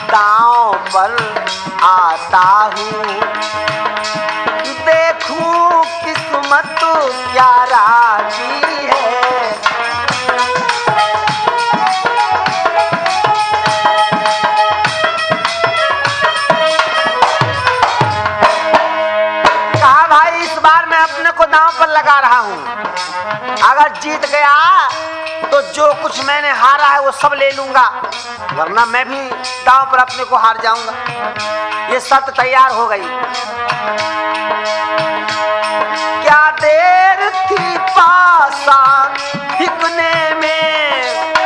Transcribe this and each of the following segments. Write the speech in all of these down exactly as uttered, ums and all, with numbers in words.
दांव पर आता हूँ। देखूं किस्मत क्या राजी है। कहा भाई इस बार मैं अपने को दांव पर लगा रहा हूँ, अगर जीत गया तो जो कुछ मैंने हारा है वो सब ले लूंगा, वरना मैं भी दांव पर अपने को हार जाऊंगा। ये शर्त तैयार हो गई। क्या देर थी पासा हिकने में,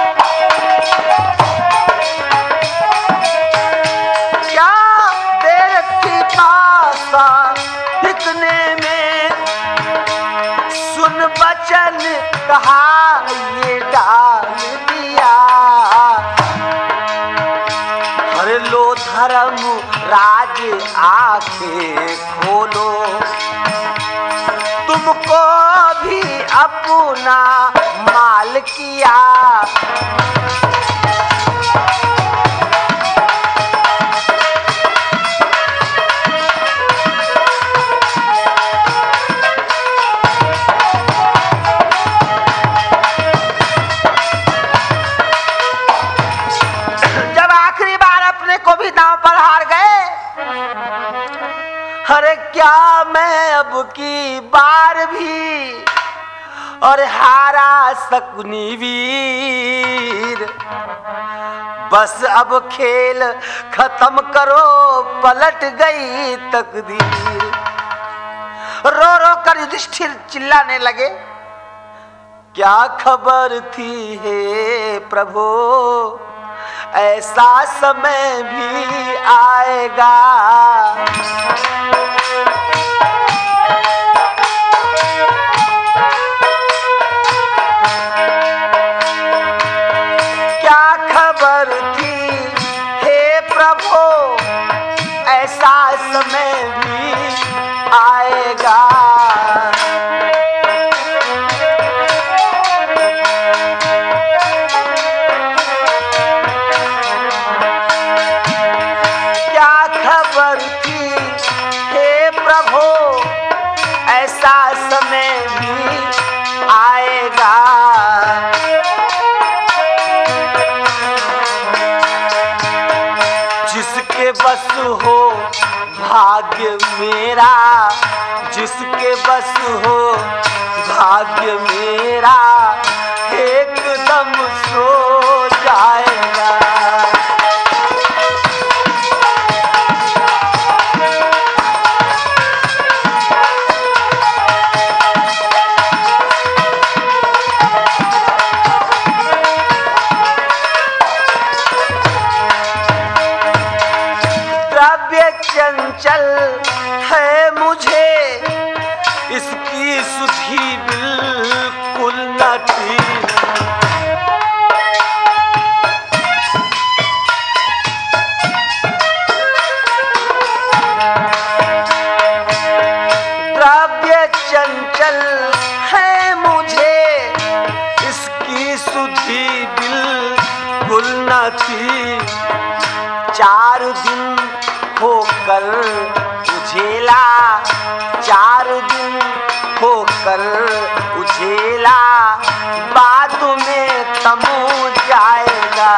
क्या देर थी पासा हिकने में, सुन बचन कहा ये डाल दिया। हर लो धर्म राज आंखें खोलो, तुमको भी अपना माल किया। को भी दांव पर हार गए। अरे क्या मैं अब की बार भी और हारा सकुनी वीर, बस अब खेल खत्म करो, पलट गई तकदीर। रो रो कर युधिष्ठिर चिल्लाने लगे, क्या खबर थी हे प्रभु, ऐसा समय भी आएगा। क्या खबर थी हे प्रभु, ऐसा समय भी आएगा। जिसके बस हो भाग्य मेरा, जिसके बस हो भाग्य मेरा, एकदम सो जाएगा। चंचल है मुझे इसकी सुधि बिल्कुल न थी। द्रव्य चंचल है मुझे इसकी सुधि बिल्कुल न थी। चार दिन होकर उझेला, चार दिन होकर उझेला, बाद में तमो जाएगा।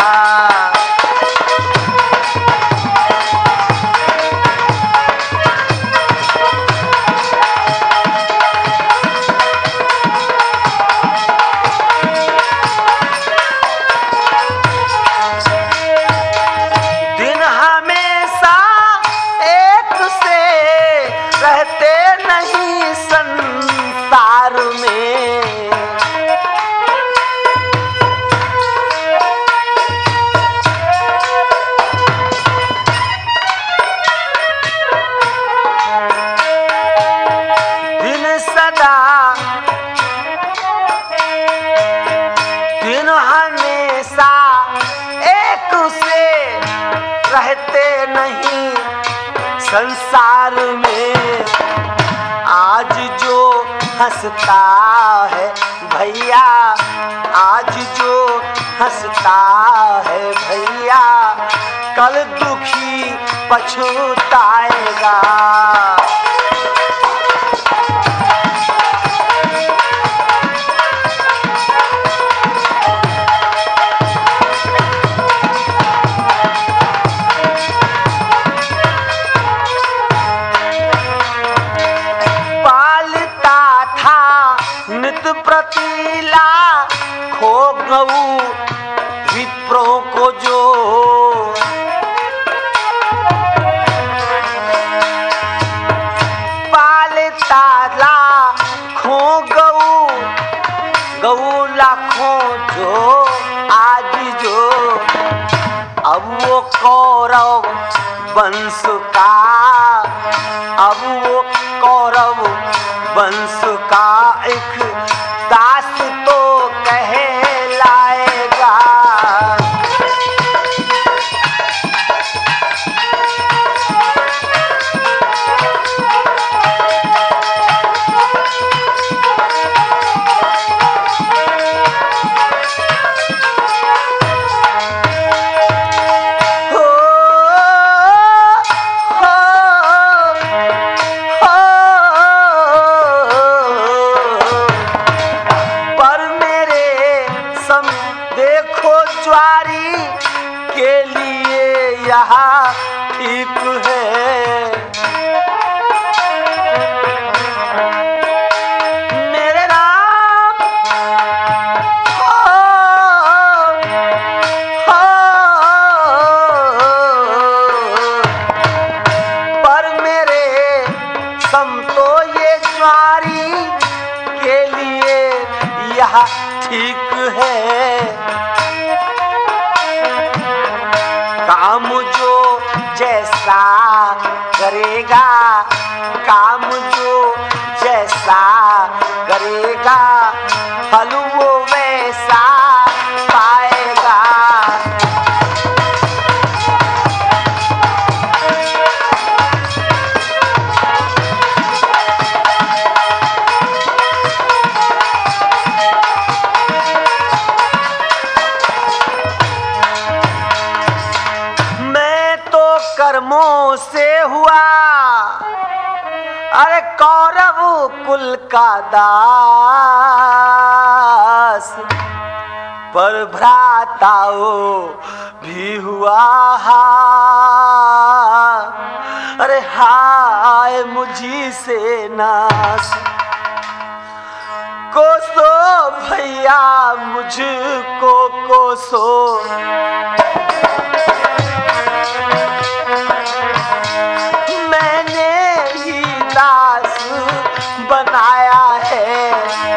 संसार में आज जो हंसता है भैया, आज जो हंसता है भैया, कल दुखी पछताएगा। प्रतीला खो गऊ विप्रों को जो, पालता ला खो गऊ गऊ लाखों जो आज जो, अब वो कौरव वंश का, अब वो कौरव वंश का एक दास तो कहलाएगा। यहाँ ठीक है मेरे राम, हो, हो, पर मेरे समतो ये ज्वारी के लिए यहाँ ठीक है। काम जो जैसा करेगा, काम जो जैसा करेगा, फल वो वैसा पाएगा। कर्मों से हुआ अरे कौरव कुल का दास, पर भ्राताओ भी हुआ हा, अरे हाय मुझी से नास। कोसो भैया मुझको कोसो, बनाया है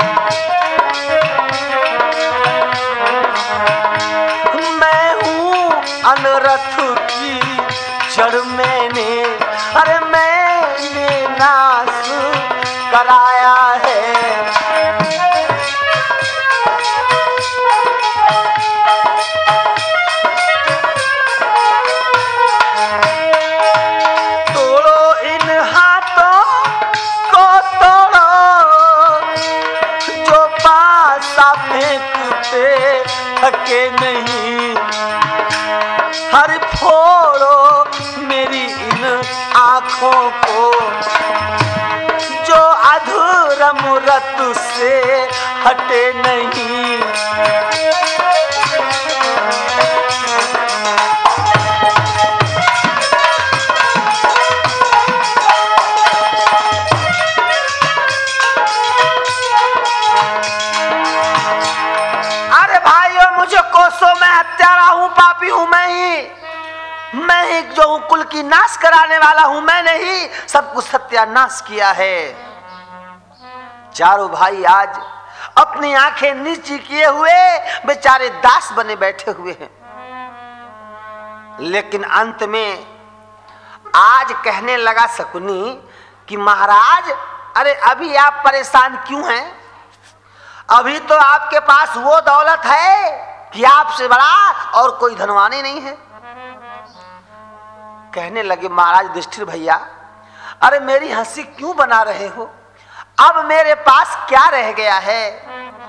मैं हूँ अनरथ की जड़ मैंने, अरे मैंने नाश कराया है। थके नहीं हर फोड़ो मेरी इन आँखों को, जो अधूरम रत से हटे नहीं। कोसों मैं हत्यारा हूँ, पापी हूँ मैं ही, मैं ही जो हूँ कुल की नाश कराने वाला हूँ, मैंने ही सब कुछ सत्यानाश किया है। चारों भाई आज अपनी आंखें नीची किए हुए बेचारे दास बने बैठे हुए हैं, लेकिन अंत में आज कहने लगा शकुनी कि महाराज अरे अभी आप परेशान क्यों हैं? अभी तो आपके पास वो दौलत है कि आपसे बड़ा और कोई धनवान ही नहीं है। कहने लगे महाराज युधिष्ठिर भैया अरे मेरी हंसी क्यों बना रहे हो? अब मेरे पास क्या रह गया है?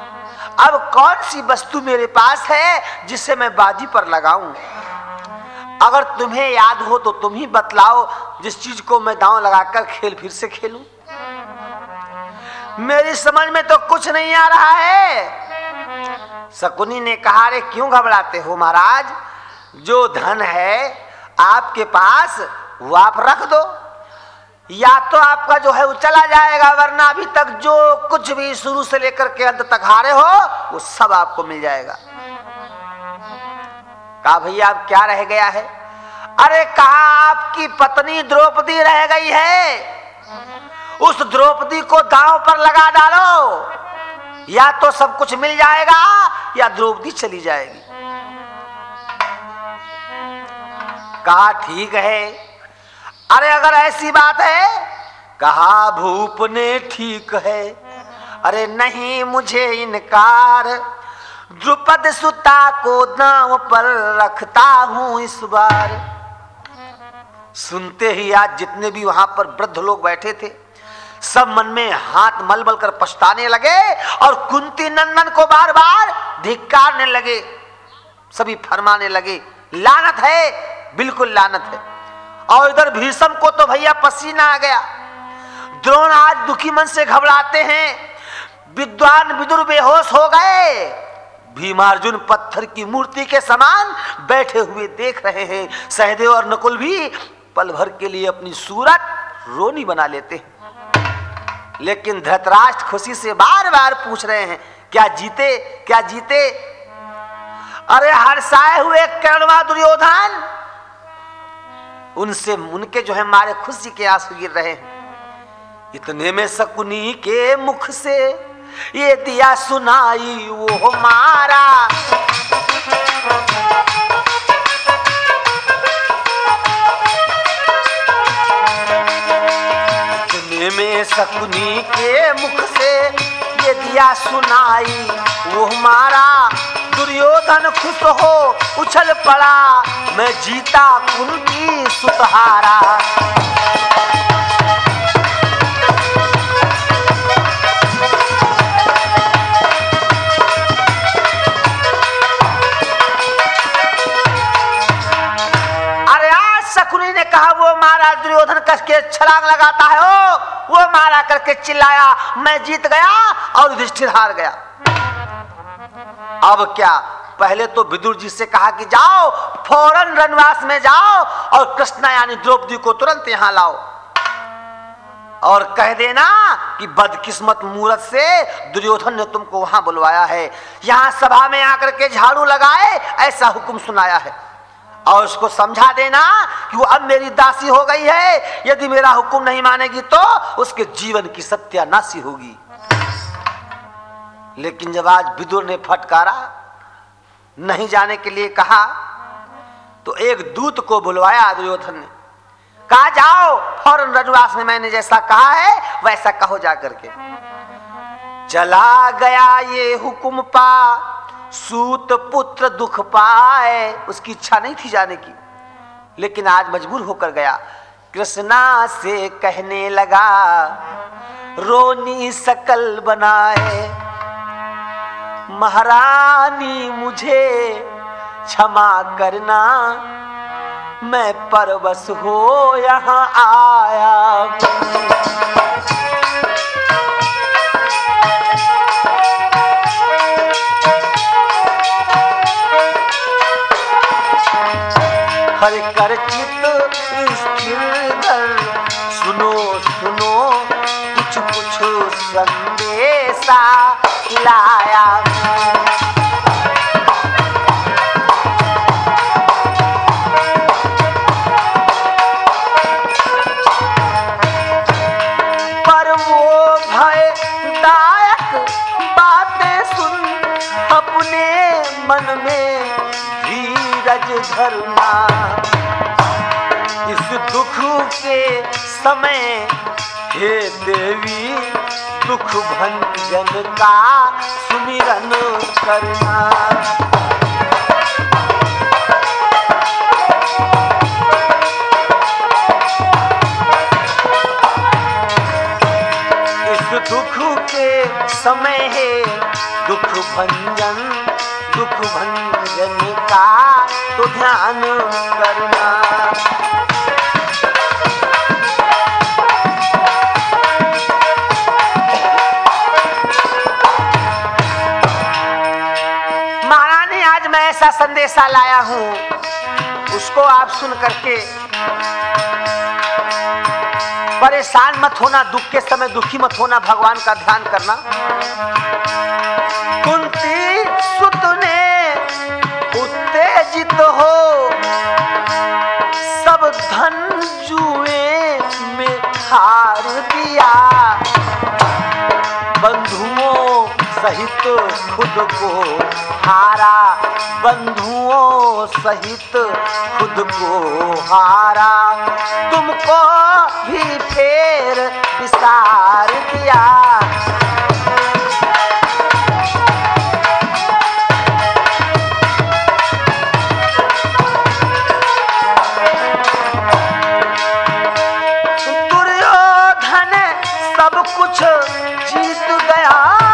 अब कौन सी वस्तु मेरे पास है जिससे मैं बाजी पर लगाऊं? अगर तुम्हें याद हो तो तुम ही बतलाओ, जिस चीज को मैं दांव लगाकर खेल फिर से खेलूं। मेरी समझ में तो कुछ नहीं आ रहा है। शकुनी ने कहा, रे क्यों घबराते हो महाराज, जो धन है आपके पास वो आप रख दो, या तो आपका जो है वो चला जाएगा, वरना अभी तक जो कुछ भी शुरू से लेकर के अंत तक हारे हो वो सब आपको मिल जाएगा। कहा भैया अब क्या रह गया है? अरे कहा आपकी पत्नी द्रौपदी रह गई है, उस द्रौपदी को दांव पर लगा डालो, या तो सब कुछ मिल जाएगा या द्रौपदी चली जाएगी। कहा ठीक है। अरे अगर ऐसी बात है, कहा भूप ने ठीक है। अरे नहीं मुझे इनकार, द्रुपद सुता को दांव पर रखता हूं इस बार। सुनते ही आज जितने भी वहां पर वृद्ध लोग बैठे थे सब मन में हाथ मल मल कर पछताने लगे और कुंती नंदन को बार बार धिक्कारने लगे। सभी फरमाने लगे, लानत है, बिल्कुल लानत है। और इधर भीष्म को तो भैया पसीना आ गया। द्रोण आज दुखी मन से घबराते हैं, विद्वान विदुर बेहोश हो गए, भीमार्जुन पत्थर की मूर्ति के समान बैठे हुए देख रहे हैं। सहदेव और नकुल भी पल भर के लिए अपनी सूरत रोनी बना लेते हैं, लेकिन धृतराष्ट्र खुशी से बार बार पूछ रहे हैं, क्या जीते क्या जीते? अरे हर्षाए हुए कर्णवा दुर्योधन, उनसे उनके जो है मारे खुशी के आंसू गिर रहे हैं। इतने में शकुनी के मुख से ये दिया सुनाई वो हमारा, इतने में शकुनी के मुख से ये दिया सुनाई वो हमारा। दुर्योधन खुश हो उछल पड़ा, मैं जीता कुंती सुतहारा। अरे आज शकुनी ने कहा वो मारा, दुर्योधन कस के छलांग लगाता है, ओ वो मारा करके चिल्लाया, मैं जीत गया और युधिष्ठिर हार गया। अब क्या? पहले तो विदुर जी से कहा कि जाओ फौरन रणवास में जाओ और कृष्णा यानी द्रौपदी को तुरंत यहां लाओ, और कह देना कि बदकिस्मत मूरत से दुर्योधन ने तुमको वहां बुलवाया है, यहां सभा में आकर के झाड़ू लगाए ऐसा हुक्म सुनाया है, और उसको समझा देना कि वो अब मेरी दासी हो गई है, यदि मेरा हुक्म नहीं मानेगी तो उसके जीवन की सत्यानाशी होगी। लेकिन जब आज विदुर ने फटकारा, नहीं जाने के लिए कहा, तो एक दूत को बुलवाया दुर्योधन ने, कहा जाओ फौरन रणवास में, मैंने जैसा कहा है वैसा कहो जा करके। चला गया ये हुक्म पा, सूत पुत्र दुख पाए। उसकी इच्छा नहीं थी जाने की, लेकिन आज मजबूर होकर गया। कृष्णा से कहने लगा, रोनी सकल बनाए, महारानी मुझे क्षमा करना, मैं परवश हो यहाँ आया। हर कर चित स्थिर कर, सुनो सुनो कुछ कुछ संदेशा लाया। पर वो भयदायक बातें सुन अपने मन में धीरज धरना। इस दुख के समय हे देवी दुख भंजन का सुमिरन करना। इस दुख के समय है दुख भंजन दुख भंजन का तो ध्यान करना। महारानी आज मैं ऐसा संदेशा लाया हूं, उसको आप सुन करके परेशान मत होना, दुख के समय दुखी मत होना, भगवान का ध्यान करना। कुंती सुत ने उत्तेजित हो सब धन जुए में हार दिया, बंधुओं सहित खुद को हारा, बंधुओं सहित खुद को हारा, तुमको भी फेर विसार दिया। दुर्योधन सब कुछ जीत गया,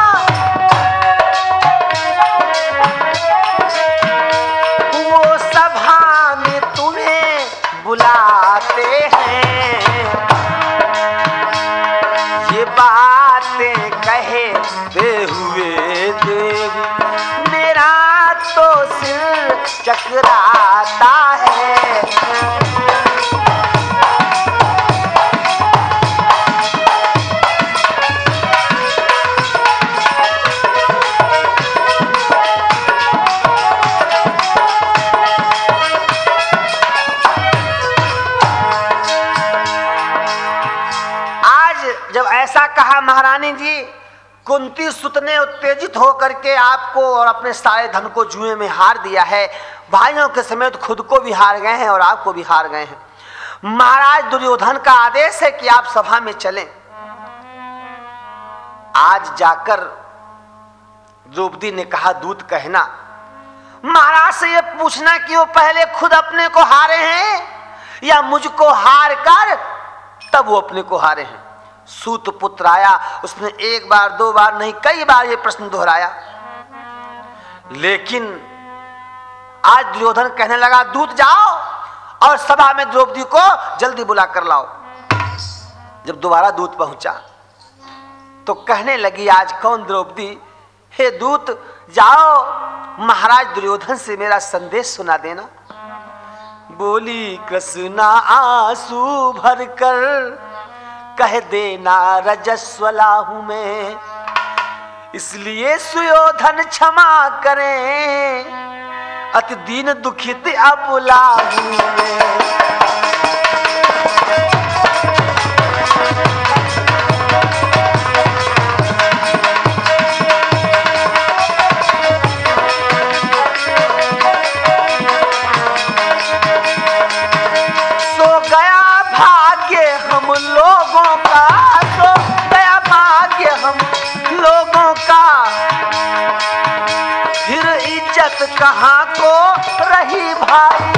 बुलाते हैं, ये बातें कहते हुए देवी मेरा तो सिर चकराता है। जब ऐसा कहा महारानी जी, कुंती सुत ने उत्तेजित होकर के आपको और अपने सारे धन को जुए में हार दिया है, भाइयों के समेत खुद को भी हार गए हैं और आपको भी हार गए हैं। महाराज दुर्योधन का आदेश है कि आप सभा में चलें। आज जाकर द्रौपदी ने कहा दूत कहना, महाराज से यह पूछना कि वो पहले खुद अपने को हारे हैं या मुझको हार कर तब वो अपने को हारे हैं। सूत पुत्र आया, उसने एक बार दो बार नहीं कई बार ये प्रश्न दोहराया, लेकिन आज दुर्योधन कहने लगा दूत जाओ और सभा में द्रौपदी को जल्दी बुला कर लाओ। जब दोबारा दूत पहुंचा तो कहने लगी आज कौन द्रौपदी, हे दूत जाओ महाराज दुर्योधन से मेरा संदेश सुना देना। बोली कृष्णा आंसू भरकर कह देना रजस्वला हूं मैं, इसलिए सुयोधन क्षमा करें, अति दीन दुखित अबला हूं मैं। लोगों का तो गया भाग्य हम लोगों का, फिर इज्जत कहाँ को रही भाई।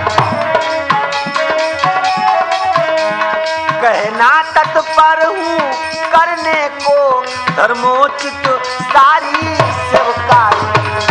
कहना तत्पर हूँ करने को धर्मोचित सारी सेवकाई।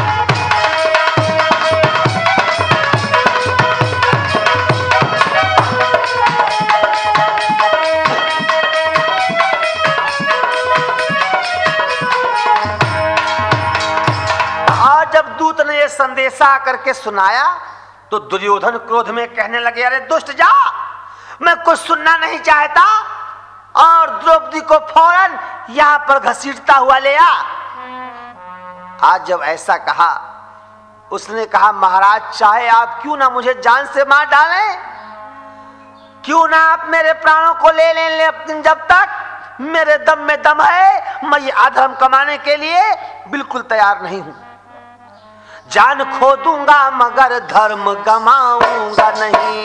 दूत ने यह संदेशा करके सुनाया तो दुर्योधन क्रोध में कहने लगे, अरे दुष्ट जा, मैं कुछ सुनना नहीं चाहता, और द्रौपदी को फौरन यहां पर घसीटता हुआ ले आ। आज जब ऐसा कहा उसने कहा महाराज चाहे आप क्यों ना मुझे जान से मार डालें, क्यों ना आप मेरे प्राणों को ले लें, लेकिन जब तक मेरे दम में दम है मैं ये अधर्म कमाने के लिए बिल्कुल तैयार नहीं हूं। जान खो दूंगा मगर धर्म गमाऊंगा नहीं,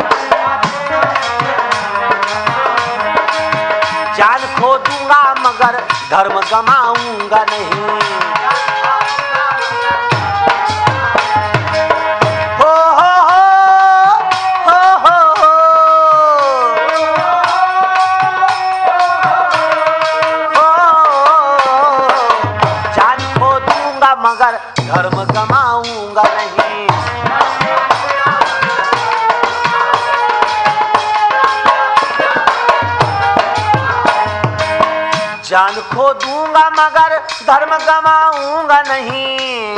जान खो दूंगा मगर धर्म गमाऊंगा नहीं। हो हो हो हो हो हो, जान खो दूंगा मगर धर्म गमाऊंगा नहीं। जान खो दूंगा मगर धर्म गमाऊंगा नहीं।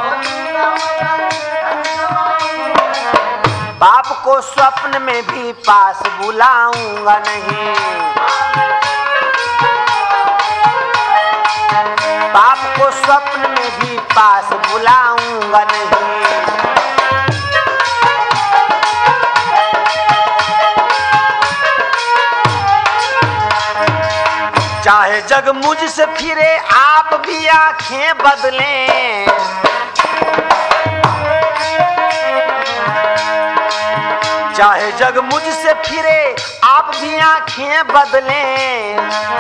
बाप को स्वप्न में भी पास बुलाऊंगा नहीं। बाप को स्वप्न में भी पास बुलाऊंगा नहीं। चाहे जग मुझसे फिरे आप भी आंखें बदलें। चाहे जग मुझसे फिरे आप भी आंखें बदलें,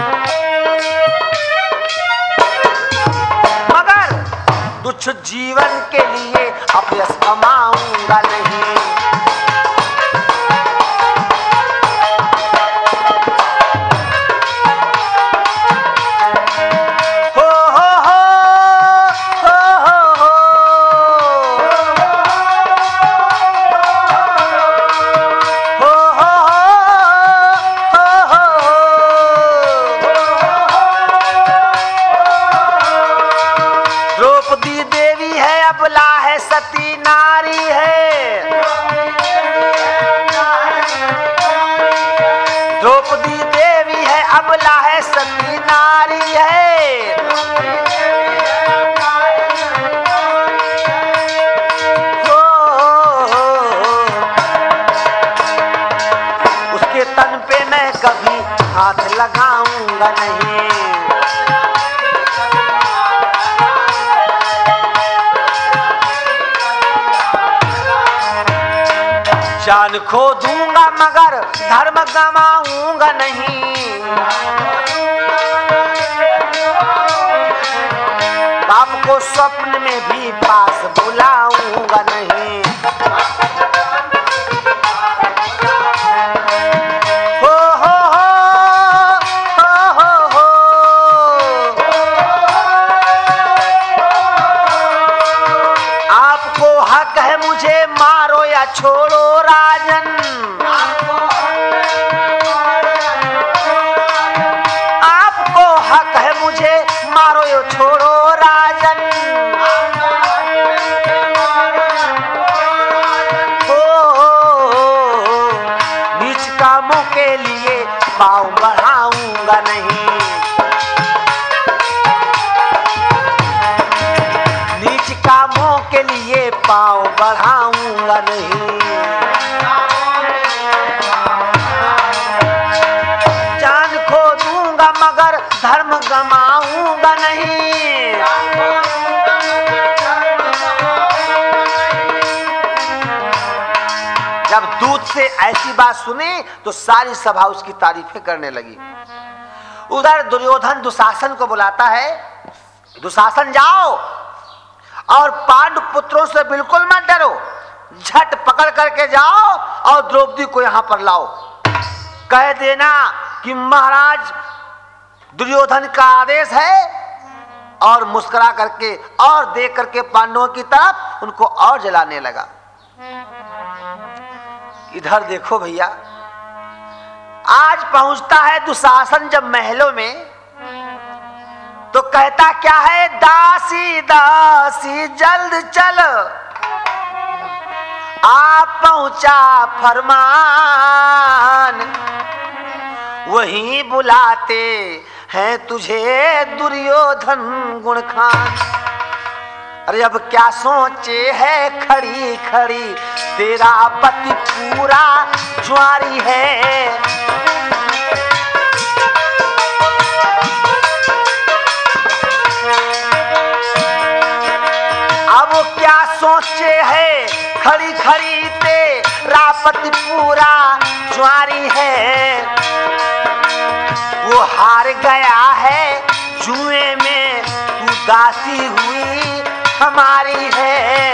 मगर तुच्छ जीवन के लिए अपयश कमाऊंगा नहीं। सती नारी है, द्रौपदी देवी है, अबला है, सती नारी है। हो, हो, हो। उसके तन पे मैं कभी हाथ लगाऊंगा नहीं। जान खो दूंगा मगर धर्म गमाऊंगा नहीं। बाप को स्वप्न में भी पास बुलाऊंगा नहीं। हो हो हो हो हो आपको हक है मुझे मारो या छोड़ो राजन। आपको हक है मुझे मारो या छोड़ो राजन। हो, हो, हो नीच कामों के लिए पाँव बढ़ाऊंगा नहीं। नीच कामों के लिए पाँव बढ़ाऊंगा नहीं। जान खो दूंगा मगर धर्म गमाऊंगा नहीं। जब दूत से ऐसी बात सुनी तो सारी सभा उसकी तारीफें करने लगी। उधर दुर्योधन दुशासन को बुलाता है, दुशासन जाओ और पांडु पुत्रों से बिल्कुल मत डरो, झट पकड़ करके जाओ और द्रौपदी को यहां पर लाओ। कह देना कि महाराज दुर्योधन का आदेश है, और मुस्कुरा करके और देख करके पांडवों की तरफ उनको और जलाने लगा। इधर देखो भैया, आज पहुंचता है दुशासन जब महलों में, तो कहता क्या है, दासी दासी जल्द चल, आप पहुंचा फरमान, वहीं बुलाते हैं तुझे दुर्योधन गुणखान। अरे अब क्या सोचे है खड़ी खड़ी, तेरा पति पूरा ज्वारी है। अब क्या सोचे है खड़ी खड़ी, तेरा पति पूरा ज्वारी है। वो हार गया है जुए में, तू दासी हुई हमारी है।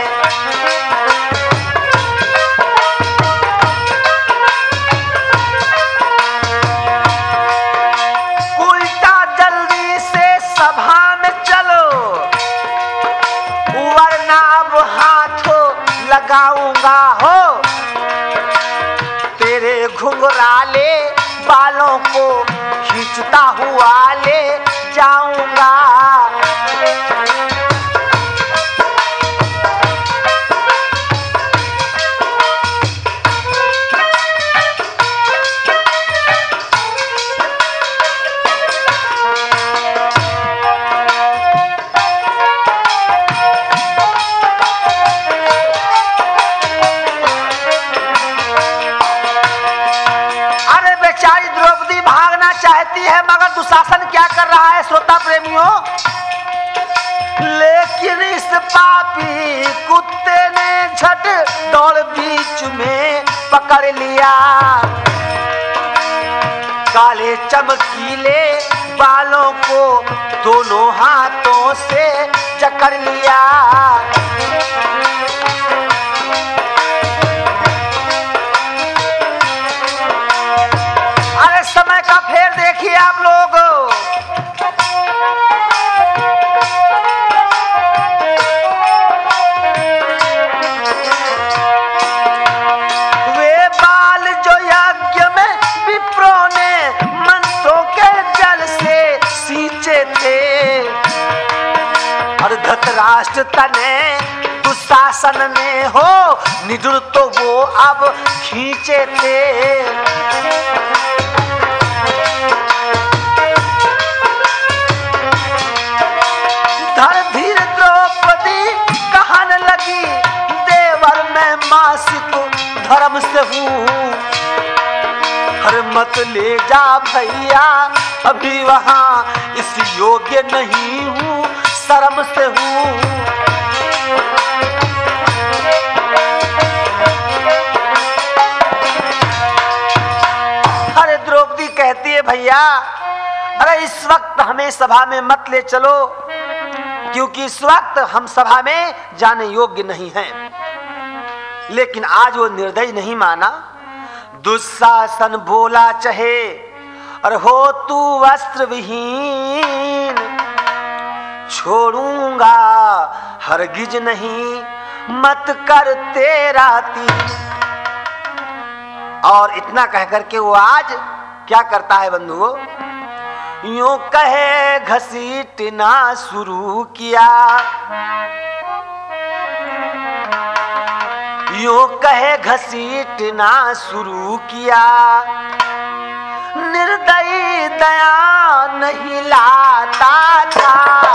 उल्टा जल्दी से सभा में चलो, वरना अब हाथों लगाऊंगा हो। तेरे घुंघराले बालों को खींचता हुआ ले जाऊंगा। चाहती है मगर दुशासन क्या कर रहा है श्रोता प्रेमियों? लेकिन इस पापी कुत्ते ने झट दौड़ बीच में पकड़ लिया। काले चमकीले बालों को दोनों हाथों से जकड़ लिया। समय का फेर देखिए आप लोग। वे बाल जो यज्ञ में विप्रों ने मंत्रों के जल से सींचे थे और धृतराष्ट्र तने दुशासन ने हो निडर तो वो अब खींचे थे। धीर द्रौपदी कहने लगी, देवर मैं मासिक धर्म से हूँ, हर मत ले जा भैया अभी वहाँ, इस योग्य नहीं हूँ शर्म से हूँ। अरे द्रौपदी कहती है भैया अरे इस वक्त हमें सभा में मत ले चलो, क्योंकि इस वक्त हम सभा में जाने योग्य नहीं हैं। लेकिन आज वो निर्दयी नहीं माना। दुशासन बोला चाहे और हो तू वस्त्र विहीन, छोड़ूंगा हरगिज नहीं मत कर तेरा तीन। और इतना कह करके वो आज क्या करता है बंधुओं? यूं कहे घसीटना शुरू किया, यूं कहे घसीटना शुरू किया। निर्दयी दया नहीं लाता था,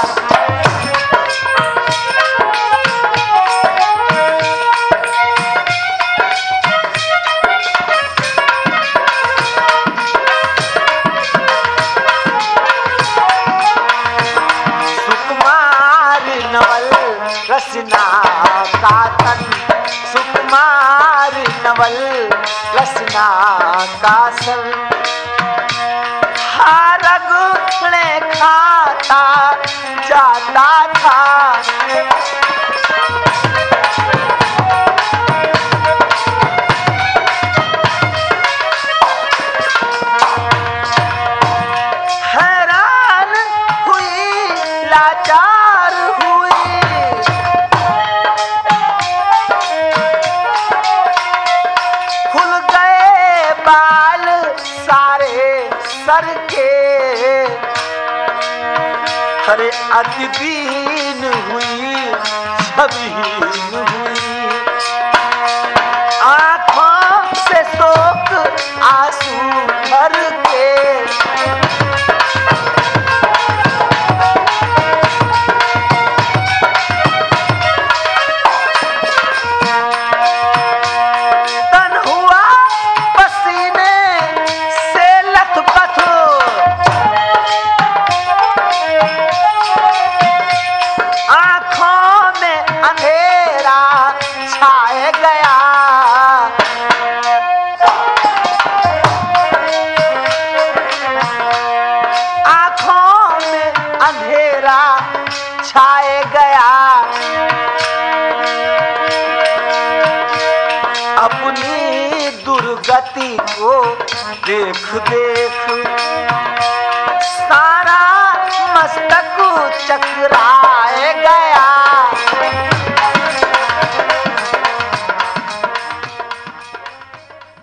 रचना का तन सुकुमार नवल रचना का सर। हर गुणे खाता जाता था, हैरान हुई लाचार हुई, बाल सारे सर के। अरे अति दीन हुई छबीन हुई, आँखों से शोक आंसू भर के। छाए गया, अपनी दुर्गति को देख देख सारा मस्तक चकरा